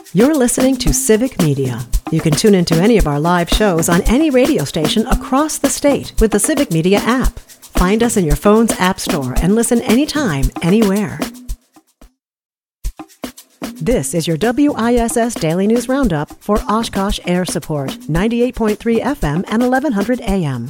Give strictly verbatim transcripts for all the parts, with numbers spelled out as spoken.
You're listening to Civic Media. You can tune into any of our live shows on any radio station across the state with the Civic Media app. Find us in your phone's app store and listen anytime, anywhere. This is your W I S S Daily News Roundup for Oshkosh Air Support, ninety-eight point three F M and eleven hundred A M.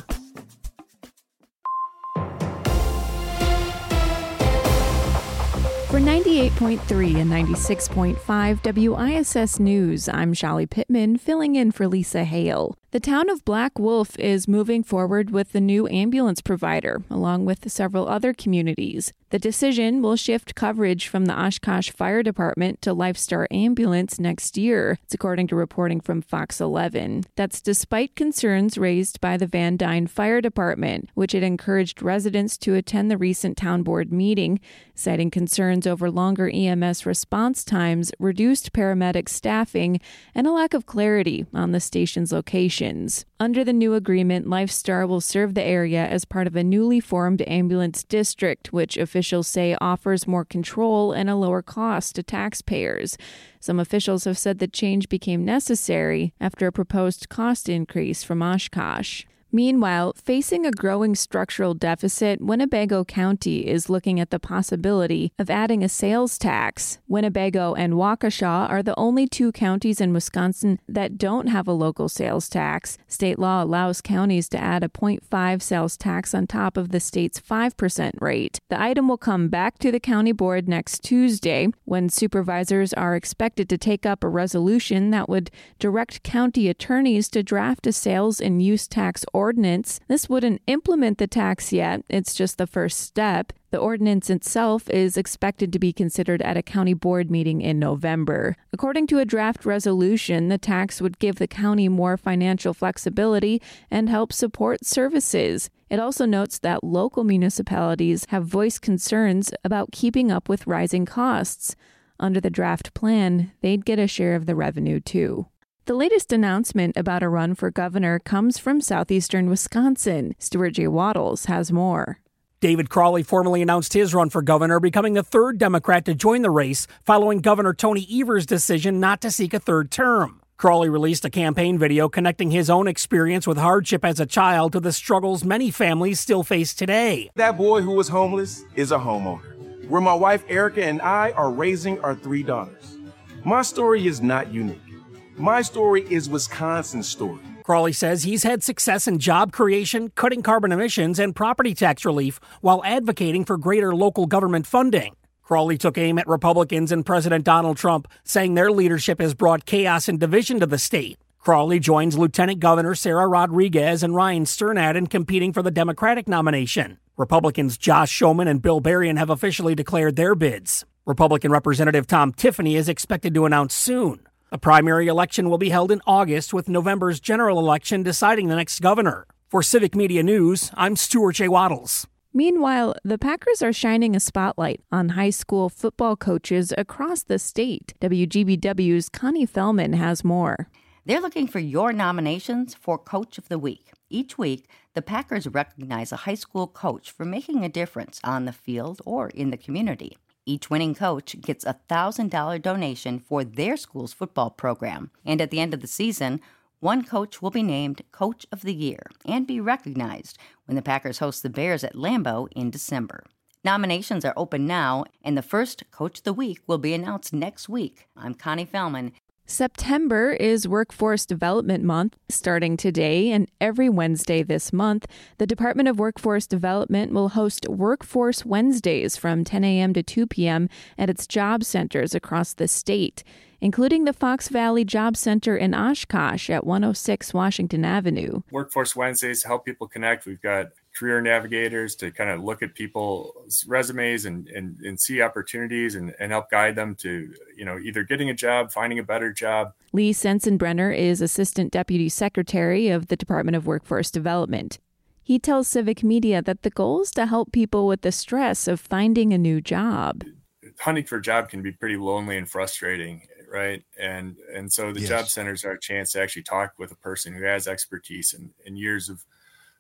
For ninety-eight point three and ninety-six point five W I S S News, I'm Shelly Pittman, filling in for Lisa Hale. The town of Black Wolf is moving forward with the new ambulance provider, along with several other communities. The decision will shift coverage from the Oshkosh Fire Department to Lifestar Ambulance next year, it's according to reporting from Fox eleven. That's despite concerns raised by the Van Dyne Fire Department, which had encouraged residents to attend the recent town board meeting, citing concerns over longer E M S response times, reduced paramedic staffing, and a lack of clarity on the station's location. Under the new agreement, Lifestar will serve the area as part of a newly formed ambulance district, which officials say offers more control and a lower cost to taxpayers. Some officials have said the change became necessary after a proposed cost increase from Oshkosh. Meanwhile, facing a growing structural deficit, Winnebago County is looking at the possibility of adding a sales tax. Winnebago and Waukesha are the only two counties in Wisconsin that don't have a local sales tax. State law allows counties to add a zero point five sales tax on top of the state's five percent rate. The item will come back to the county board next Tuesday, when supervisors are expected to take up a resolution that would direct county attorneys to draft a sales and use tax ordinance. Ordinance. This wouldn't implement the tax yet. It's just the first step. The ordinance itself is expected to be considered at a county board meeting in November. According to a draft resolution, the tax would give the county more financial flexibility and help support services. It also notes that local municipalities have voiced concerns about keeping up with rising costs. Under the draft plan, they'd get a share of the revenue too. The latest announcement about a run for governor comes from southeastern Wisconsin. Stuart J. Waddles has more. David Crowley formally announced his run for governor, becoming the third Democrat to join the race following Governor Tony Evers' decision not to seek a third term. Crowley released a campaign video connecting his own experience with hardship as a child to the struggles many families still face today. That boy who was homeless is a homeowner, where my wife Erica and I are raising our three daughters. My story is not unique. My story is Wisconsin's story. Crowley says he's had success in job creation, cutting carbon emissions, and property tax relief while advocating for greater local government funding. Crowley took aim at Republicans and President Donald Trump, saying their leadership has brought chaos and division to the state. Crowley joins Lieutenant Governor Sarah Rodriguez and Ryan Sternad in competing for the Democratic nomination. Republicans Josh Schoeman and Bill Berrien have officially declared their bids. Republican Representative Tom Tiffany is expected to announce soon. A primary election will be held in August, with November's general election deciding the next governor. For Civic Media News, I'm Stuart J. Waddles. Meanwhile, the Packers are shining a spotlight on high school football coaches across the state. W G B W's Connie Fellman has more. They're looking for your nominations for Coach of the Week. Each week, the Packers recognize a high school coach for making a difference on the field or in the community. Each winning coach gets a one thousand dollars donation for their school's football program. And at the end of the season, one coach will be named Coach of the Year and be recognized when the Packers host the Bears at Lambeau in December. Nominations are open now, and the first Coach of the Week will be announced next week. I'm Connie Fellman. September is Workforce Development Month. Starting today and every Wednesday this month, the Department of Workforce Development will host Workforce Wednesdays from ten a.m. to two p.m. at its job centers across the state, including the Fox Valley Job Center in Oshkosh at one oh six Washington Avenue. Workforce Wednesdays help people connect. We've got career navigators to kind of look at people's resumes and, and, and see opportunities and, and help guide them to, you know, either getting a job, finding a better job. Lee Sensenbrenner is Assistant Deputy Secretary of the Department of Workforce Development. He tells Civic Media that the goal is to help people with the stress of finding a new job. Hunting for a job can be pretty lonely and frustrating, right? And and so the yes. job centers are a chance to actually talk with a person who has expertise and, and years of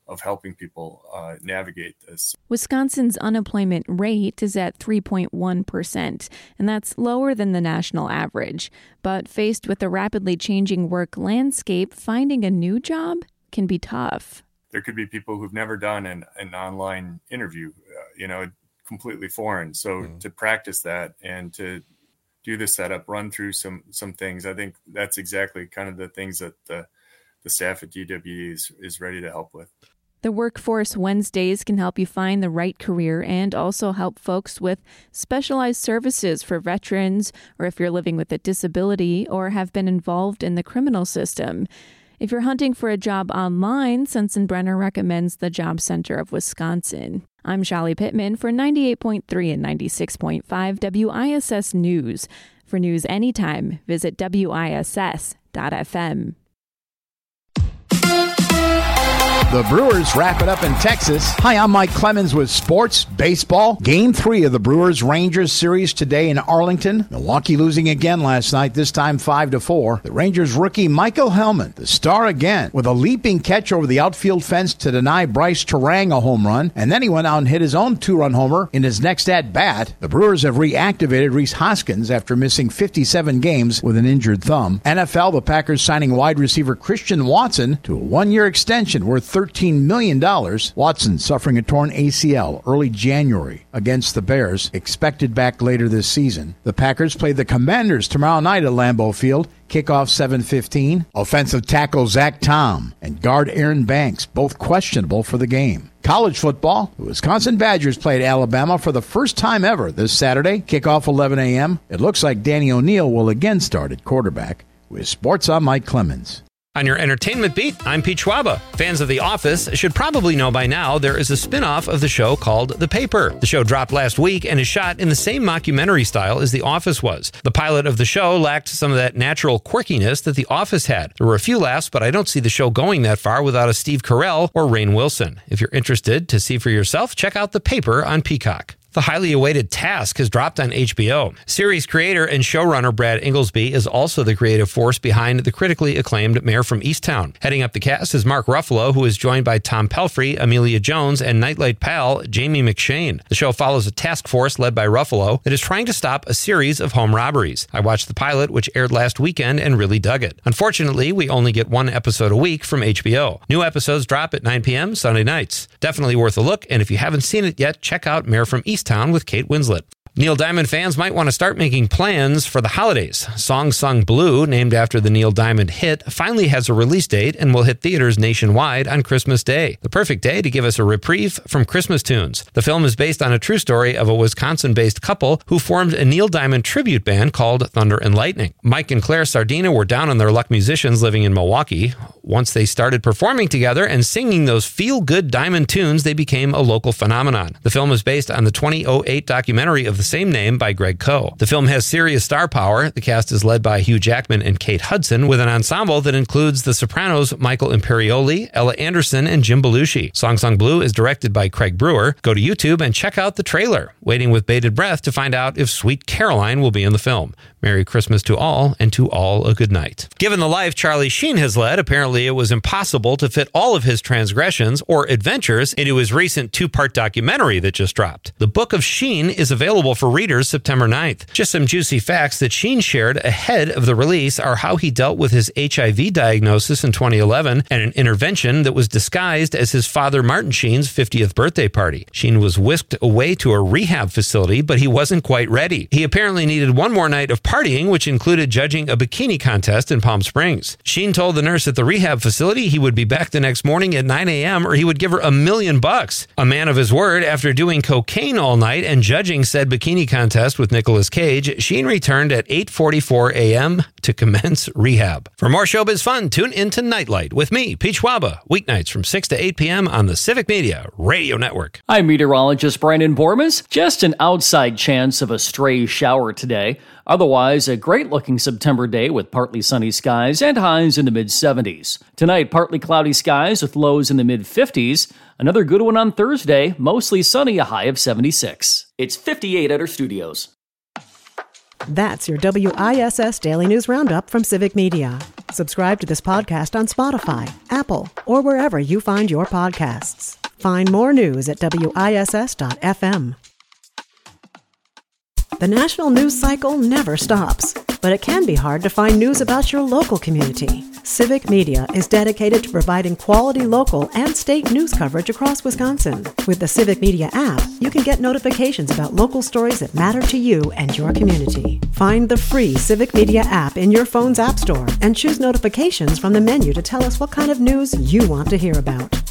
of helping people uh, navigate this. Wisconsin's unemployment rate is at three point one percent, and that's lower than the national average. But faced with the rapidly changing work landscape, finding a new job can be tough. There could be people who've never done an, an online interview, uh, you know, completely foreign. So mm. to practice that and to do the setup, run through some some things, I think that's exactly kind of the things that the, the staff at D W E is, is ready to help with. The Workforce Wednesdays can help you find the right career and also help folks with specialized services for veterans, or if you're living with a disability or have been involved in the criminal system. If you're hunting for a job online, Sensenbrenner recommends the Job Center of Wisconsin. I'm Shali Pittman for ninety-eight point three and ninety-six point five W I S S News. For news anytime, visit W I S S dot F M. The Brewers wrap it up in Texas. Hi, I'm Mike Clemens with Sports Baseball. Game three of the Brewers-Rangers series today in Arlington. Milwaukee losing again last night, this time five to four. The Rangers rookie Michael Hellman, the star again, with a leaping catch over the outfield fence to deny Bryce Terang a home run, and then he went out and hit his own two-run homer in his next at-bat. The Brewers have reactivated Rhys Hoskins after missing fifty-seven games with an injured thumb. N F L, the Packers signing wide receiver Christian Watson to a one-year extension worth thirteen million dollars. Watson suffering a torn A C L early January against the Bears, expected back later this season. The Packers play the Commanders tomorrow night at Lambeau Field. Kickoff seven fifteen. Offensive tackle Zach Tom and guard Aaron Banks, both questionable for the game. College football, the Wisconsin Badgers played Alabama for the first time ever this Saturday. Kickoff eleven a.m. It looks like Danny O'Neal will again start at quarterback. With Sports, I'm Mike Clemens. On your entertainment beat, I'm Pete Schwaba. Fans of The Office should probably know by now there is a spin-off of the show called The Paper. The show dropped last week and is shot in the same mockumentary style as The Office was. The pilot of the show lacked some of that natural quirkiness that The Office had. There were a few laughs, but I don't see the show going that far without a Steve Carell or Rainn Wilson. If you're interested to see for yourself, check out The Paper on Peacock. The highly awaited Task has dropped on H B O. Series creator and showrunner Brad Inglesby is also the creative force behind the critically acclaimed Mayor from Easttown. Heading up the cast is Mark Ruffalo, who is joined by Tom Pelphrey, Amelia Jones, and Nightlight pal Jamie McShane. The show follows a task force led by Ruffalo that is trying to stop a series of home robberies. I watched the pilot, which aired last weekend, and really dug it. Unfortunately, we only get one episode a week from H B O. New episodes drop at nine p.m. Sunday nights. Definitely worth a look, and if you haven't seen it yet, check out Mayor from Easttown with Kate Winslet. Neil Diamond fans might want to start making plans for the holidays. Song Sung Blue, named after the Neil Diamond hit, finally has a release date and will hit theaters nationwide on Christmas Day. The perfect day to give us a reprieve from Christmas tunes. The film is based on a true story of a Wisconsin-based couple who formed a Neil Diamond tribute band called Thunder and Lightning. Mike and Claire Sardina were down on their luck musicians living in Milwaukee. Once they started performing together and singing those feel-good Diamond tunes, they became a local phenomenon. The film is based on the two thousand eight documentary of the same name by Greg Coe. The film has serious star power. The cast is led by Hugh Jackman and Kate Hudson, with an ensemble that includes The Sopranos' Michael Imperioli, Ella Anderson, and Jim Belushi. Song Sung Blue is directed by Craig Brewer. Go to YouTube and check out the trailer. Waiting with bated breath to find out if Sweet Caroline will be in the film. Merry Christmas to all, and to all a good night. Given the life Charlie Sheen has led, apparently it was impossible to fit all of his transgressions or adventures into his recent two-part documentary that just dropped. The Book of Sheen is available for readers September ninth. Just some juicy facts that Sheen shared ahead of the release are how he dealt with his H I V diagnosis in twenty eleven and an intervention that was disguised as his father Martin Sheen's fiftieth birthday party. Sheen was whisked away to a rehab facility, but he wasn't quite ready. He apparently needed one more night of partying, which included judging a bikini contest in Palm Springs. Sheen told the nurse at the rehab facility he would be back the next morning at nine a.m. or he would give her a million bucks. A man of his word, after doing cocaine all night and judging said bikini contest with Nicolas Cage, Sheen returned at eight forty-four a.m. to commence rehab. For more showbiz fun, tune into Nightlight with me, Pete Schwaba, weeknights from six to eight p.m. on the Civic Media Radio Network. I'm meteorologist Brandon Bormas. Just an outside chance of a stray shower today. Otherwise, a great-looking September day with partly sunny skies and highs in the mid-seventies. Tonight, partly cloudy skies with lows in the mid-fifties. Another good one on Thursday, mostly sunny, a high of seventy-six. It's fifty-eight at our studios. That's your W I S S Daily News Roundup from Civic Media. Subscribe to this podcast on Spotify, Apple, or wherever you find your podcasts. Find more news at W I S S dot F M. The national news cycle never stops, but it can be hard to find news about your local community. Civic Media is dedicated to providing quality local and state news coverage across Wisconsin. With the Civic Media app, you can get notifications about local stories that matter to you and your community. Find the free Civic Media app in your phone's app store and choose notifications from the menu to tell us what kind of news you want to hear about.